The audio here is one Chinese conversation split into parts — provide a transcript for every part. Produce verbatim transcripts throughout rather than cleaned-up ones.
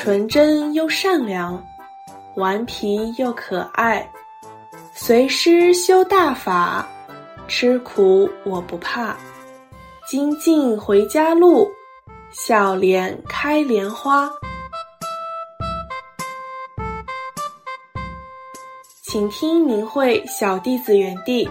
纯真又善良，顽皮又可爱，随师修大法，吃苦我不怕。精进回家路，笑脸开莲花。请听明慧小弟子园地。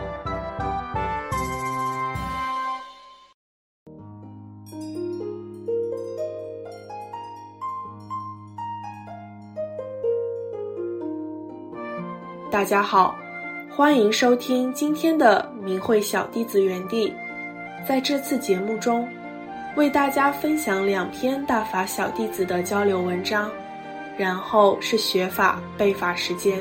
大家好，欢迎收听今天的明慧小弟子园地。在这次节目中，为大家分享两篇大法小弟子的交流文章，然后是学法背法时间。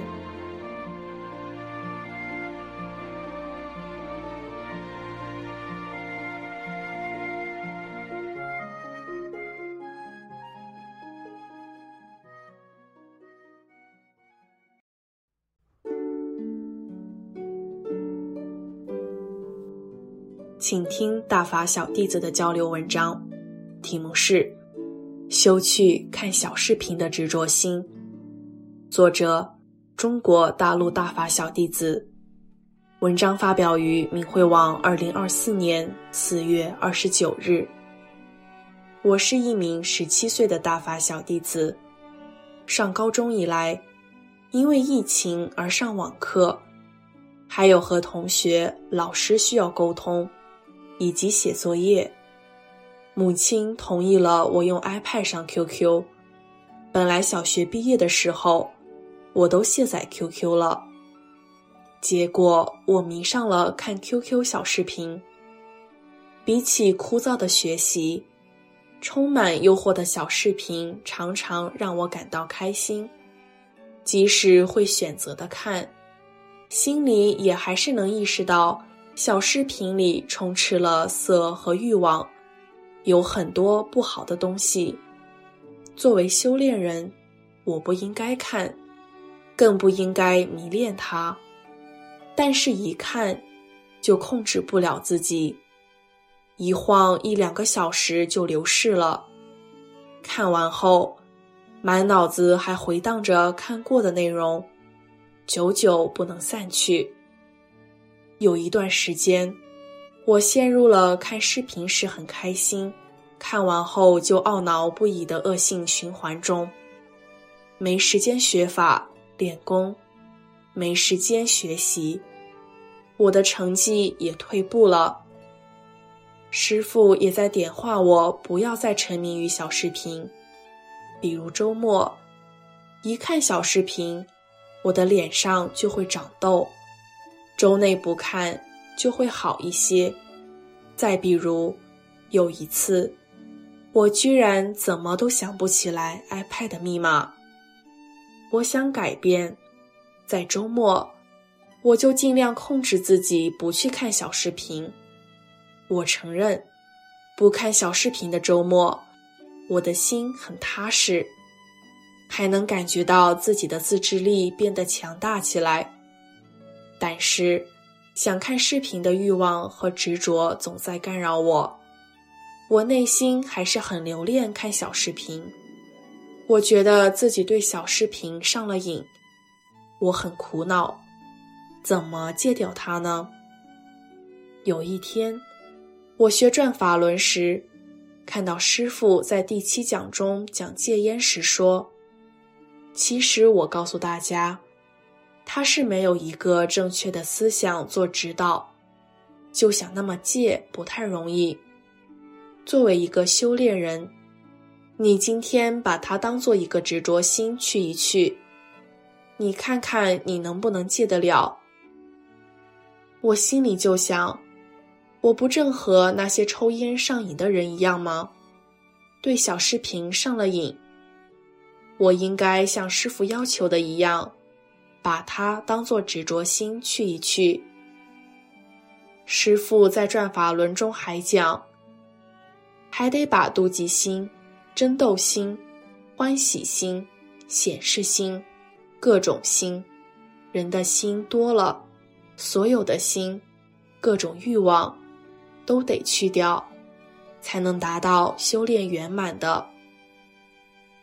请听大法小弟子的交流文章，题目是修去看小视频的执着心，作者中国大陆大法小弟子，文章发表于明慧网二零二四年四月二十九日。我是一名十七岁的大法小弟子，上高中以来，因为疫情而上网课，还有和同学、老师需要沟通以及写作业，母亲同意了我用 iPad 上 Q Q。 本来小学毕业的时候我都卸载 Q Q 了，结果我迷上了看 Q Q 小视频。比起枯燥的学习，充满诱惑的小视频常常让我感到开心，即使会选择的看，心里也还是能意识到小视频里充斥了色和欲望，有很多不好的东西。作为修炼人，我不应该看，更不应该迷恋它，但是一看就控制不了自己，一晃一两个小时就流逝了。看完后，满脑子还回荡着看过的内容，久久不能散去。有一段时间，我陷入了看视频时很开心，看完后就懊恼不已的恶性循环中。没时间学法练功，没时间学习，我的成绩也退步了。师父也在点化我不要再沉迷于小视频，比如周末一看小视频，我的脸上就会长痘，周内不看就会好一些。再比如有一次，我居然怎么都想不起来 iPad 的密码。我想改变，在周末我就尽量控制自己不去看小视频。我承认，不看小视频的周末，我的心很踏实，还能感觉到自己的自制力变得强大起来。但是想看视频的欲望和执着总在干扰我，我内心还是很留恋看小视频。我觉得自己对小视频上了瘾，我很苦恼，怎么戒掉它呢？有一天，我学转法轮时，看到师父在第七讲中讲戒烟时说，其实我告诉大家，他是没有一个正确的思想做指导，就想那么戒不太容易。作为一个修炼人，你今天把它当做一个执着心去一去，你看看你能不能戒得了。我心里就想，我不正和那些抽烟上瘾的人一样吗？对小视频上了瘾，我应该像师父要求的一样，把它当作执着心去一去。师父在转法轮中还讲，还得把妒忌心、争斗心、欢喜心、显示心、各种心，人的心多了，所有的心、各种欲望都得去掉，才能达到修炼圆满的。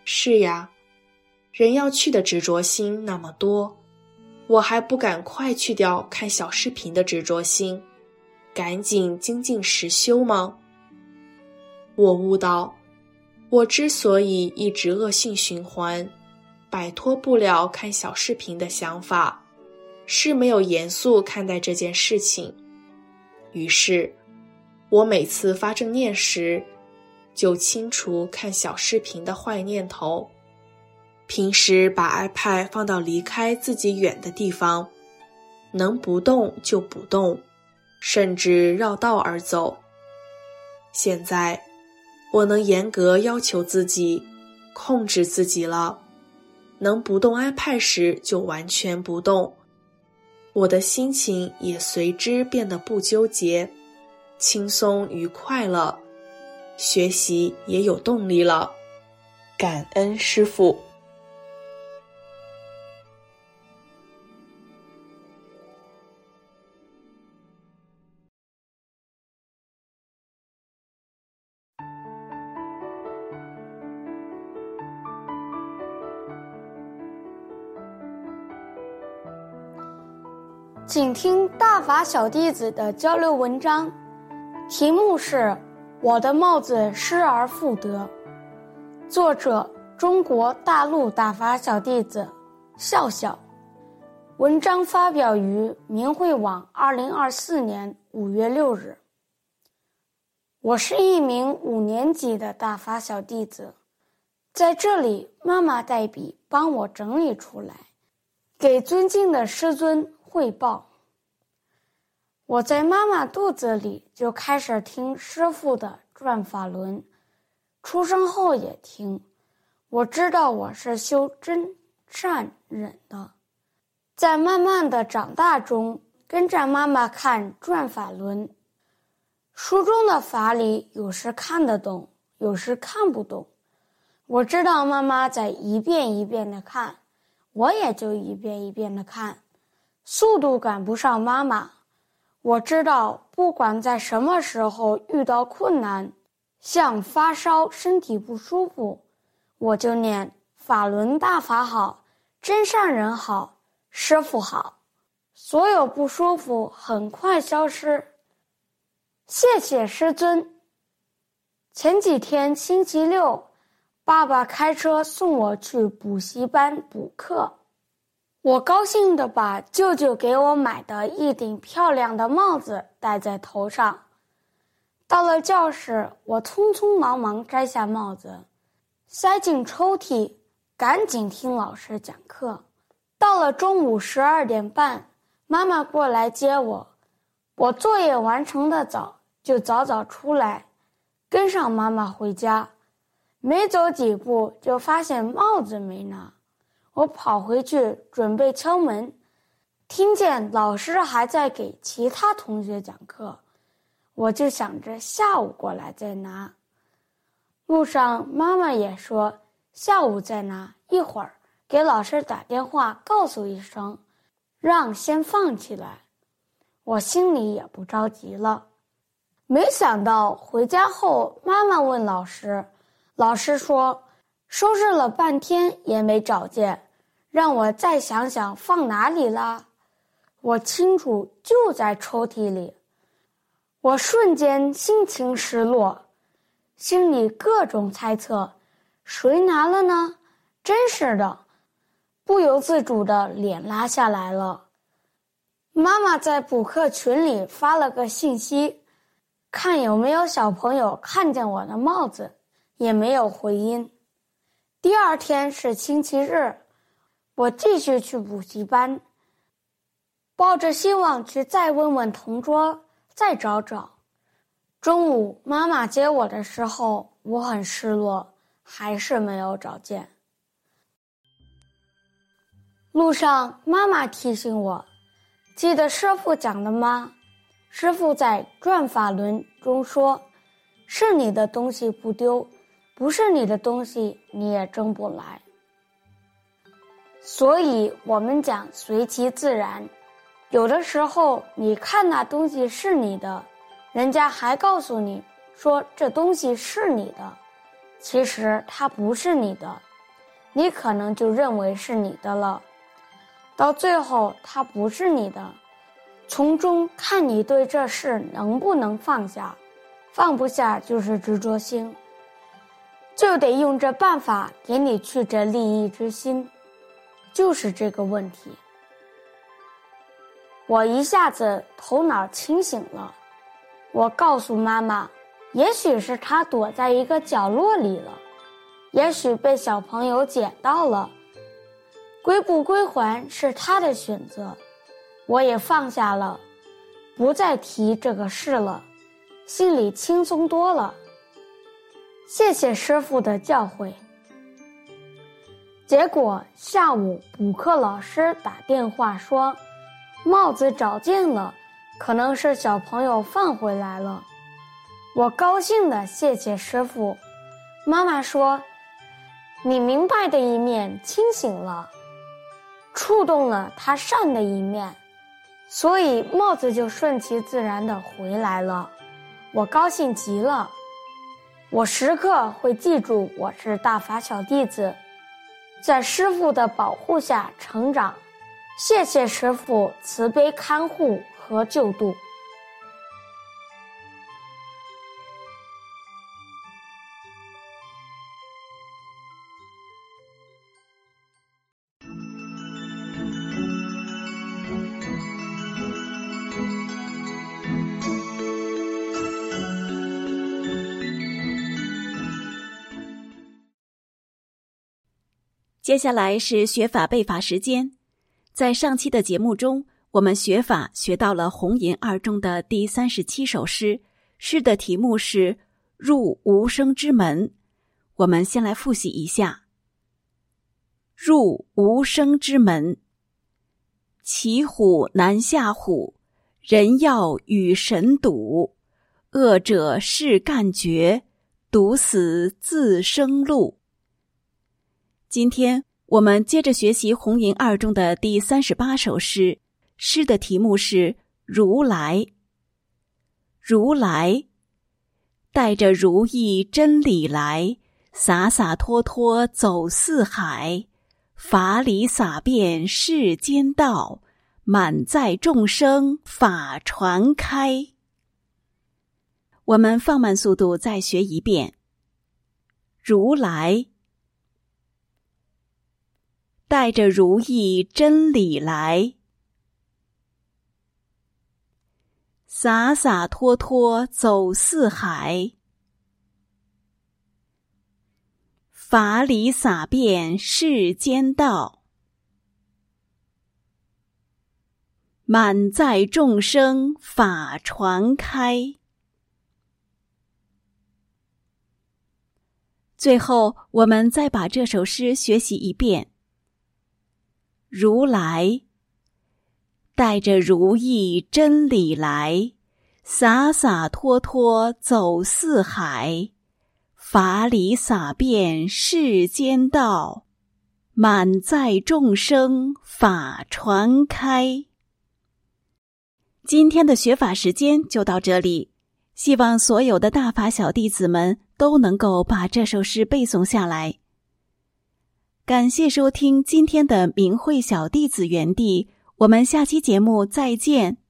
是呀，人要去的执着心那么多，我还不赶快去掉看小视频的执着心，赶紧精进实修吗？我悟到，我之所以一直恶性循环，摆脱不了看小视频的想法，是没有严肃看待这件事情。于是，我每次发正念时，就清除看小视频的坏念头。平时把 iPad 放到离开自己远的地方，能不动就不动，甚至绕道而走。现在，我能严格要求自己，控制自己了。能不动 iPad 时就完全不动，我的心情也随之变得不纠结，轻松愉快了，学习也有动力了。感恩师父。 请听大法小弟子的交流文章，题目是我的帽子失而复得，作者中国大陆大法小弟子笑笑，文章发表于明慧网二零二四年五月六日。我是一名五年级的大法小弟子，在这里妈妈代笔帮我整理出来，给尊敬的师尊汇报。我在妈妈肚子里就开始听师父的转法轮，出生后也听。我知道我是修真善忍的，在慢慢的长大中，跟着妈妈看转法轮。书中的法理有时看得懂，有时看不懂。我知道妈妈在一遍一遍的看，我也就一遍一遍的看，速度赶不上妈妈。我知道不管在什么时候遇到困难，像发烧身体不舒服，我就念法轮大法好，真善人好，师父好，所有不舒服很快消失。谢谢师尊。前几天星期六，爸爸开车送我去补习班补课，我高兴地把舅舅给我买的一顶漂亮的帽子戴在头上。到了教室，我匆匆忙忙摘下帽子，塞进抽屉，赶紧听老师讲课。到了中午十二点半，妈妈过来接我，我作业完成的早，就早早出来，跟上妈妈回家。没走几步，就发现帽子没拿。我跑回去准备敲门，听见老师还在给其他同学讲课，我就想着下午过来再拿。路上妈妈也说下午再拿，一会儿给老师打电话告诉一声，让先放起来。我心里也不着急了。没想到回家后，妈妈问老师，老师说收拾了半天也没找见，让我再想想放哪里啦。我清楚就在抽屉里。我瞬间心情失落，心里各种猜测，谁拿了呢？真是的，不由自主的脸拉下来了。妈妈在补课群里发了个信息，看有没有小朋友看见我的帽子，也没有回音。第二天是星期日，我继续去补习班，抱着希望去再问问同桌，再找找。中午妈妈接我的时候，我很失落，还是没有找见。路上妈妈提醒我，记得师父讲的吗？师父在转法轮中说，是你的东西不丢，不是你的东西你也争不来。所以我们讲随其自然，有的时候你看那东西是你的，人家还告诉你说这东西是你的，其实它不是你的， 你可能就认为是你的了，到最后它不是你的，从中看你对这事能不能放下，放不下就是执着心，就得用这办法给你去这利益之心，就是这个问题。我一下子头脑清醒了，我告诉妈妈，也许是他躲在一个角落里了，也许被小朋友捡到了，归不归还是他的选择，我也放下了，不再提这个事了，心里轻松多了。谢谢师父的教诲。结果下午补课老师打电话说，帽子找见了，可能是小朋友放回来了。我高兴地谢谢师父。妈妈说，你明白的一面清醒了，触动了他善的一面，所以帽子就顺其自然地回来了。我高兴极了，我时刻会记住我是大法小弟子，在师父的保护下成长。谢谢师父慈悲看护和救度。 接下来是学法背法时间。在上期的节目中，我们学法学到了红吟二中的第三十七首诗，诗的题目是入无声之门。我们先来复习一下。入无声之门，骑虎难下虎，人要与神赌，恶者事干绝，毒死自生路。今天我们接着学习红吟二中的第三十八首诗，诗的题目是如来。如来，带着如意真理来，洒洒脱脱走四海，法理洒遍世间道，满载众生法传开。我们放慢速度再学一遍。如来，带着如意真理来，洒洒脱脱走四海，法理洒遍世间道，满载众生法传开。最后，我们再把这首诗学习一遍。如来，带着如意真理来，洒洒脱脱走四海，法理洒遍世间道，满载众生法传开。今天的学法时间就到这里，希望所有的大法小弟子们都能够把这首诗背诵下来。感谢收听今天的明慧小弟子园地，我们下期节目再见。